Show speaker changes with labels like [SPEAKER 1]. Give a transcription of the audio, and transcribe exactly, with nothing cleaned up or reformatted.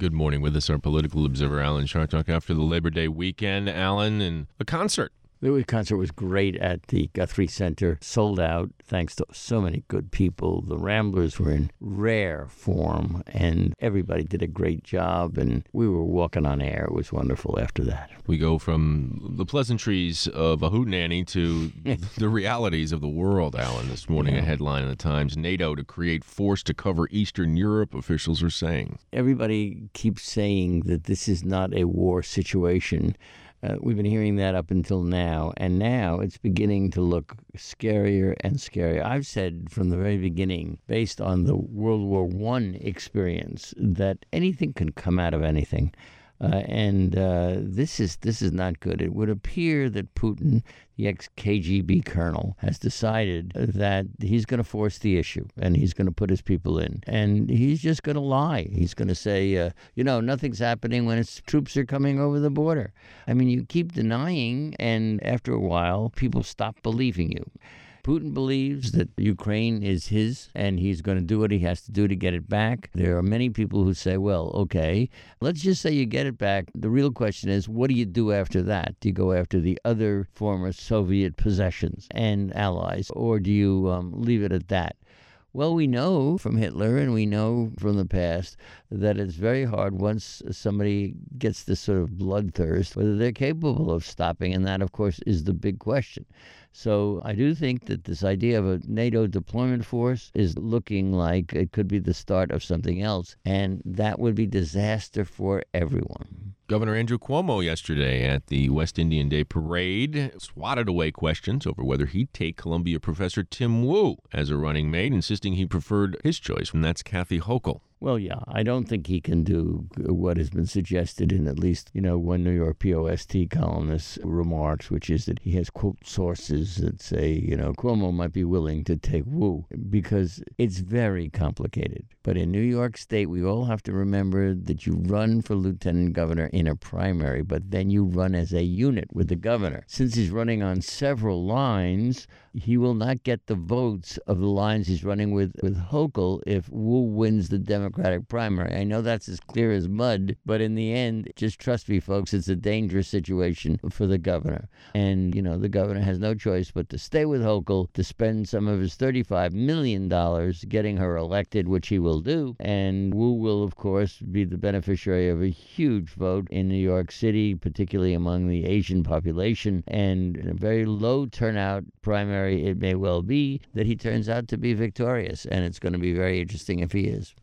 [SPEAKER 1] Good morning. With us, our political observer, Alan Chartock. After the Labor Day weekend, Alan, and a concert.
[SPEAKER 2] The concert was great at the Guthrie Center, sold out thanks to so many good people. The Ramblers were in rare form, and everybody did a great job, and we were walking on air. It was wonderful after that.
[SPEAKER 1] We go from the pleasantries of a hootenanny to the realities of the world, Alan. This morning, yeah. A headline in the Times, NATO to create force to cover Eastern Europe, officials are saying.
[SPEAKER 2] Everybody keeps saying that this is not a war situation. Uh, we've been hearing that up until now, and now it's beginning to look scarier and scarier. I've said from the very beginning, based on the World War One experience, that anything can come out of anything. Uh, and uh, this is this is not good. It would appear that Putin, the ex-K G B colonel, has decided that he's going to force the issue and he's going to put his people in. And he's just going to lie. He's going to say, uh, you know, nothing's happening when his troops are coming over the border. I mean, you keep denying, and after a while, people stop believing you. Putin believes that Ukraine is his, and he's going to do what he has to do to get it back. There are many people who say, well, okay, let's just say you get it back. The real question is, what do you do after that? Do you go after the other former Soviet possessions and allies, or do you um, leave it at that? Well, we know from Hitler and we know from the past that it's very hard once somebody gets this sort of bloodthirst, whether they're capable of stopping, and that, of course, is the big question. So I do think that this idea of a NATO deployment force is looking like it could be the start of something else, and that would be disaster for everyone.
[SPEAKER 1] Governor Andrew Cuomo yesterday at the West Indian Day Parade swatted away questions over whether he'd take Columbia professor Tim Wu as a running mate, insisting he preferred his choice, and that's Kathy Hochul.
[SPEAKER 2] Well, yeah, I don't think he can do what has been suggested in at least, you know, one New York Post columnist remarks, which is that he has, quote, sources that say, you know, Cuomo might be willing to take Wu, because it's very complicated. But in New York State, we all have to remember that you run for lieutenant governor in a primary, but then you run as a unit with the governor. Since he's running on several lines, he will not get the votes of the lines he's running with, with Hochul if Wu wins the Democratic primary. I know that's as clear as mud, but in the end, just trust me, folks, it's a dangerous situation for the governor. And, you know, the governor has no choice but to stay with Hochul, to spend some of his thirty-five million dollars getting her elected, which he will do. And Wu will, of course, be the beneficiary of a huge vote in New York City, particularly among the Asian population, and in a very low turnout primary. It may well be that he turns out to be victorious, and it's going to be very interesting if he is.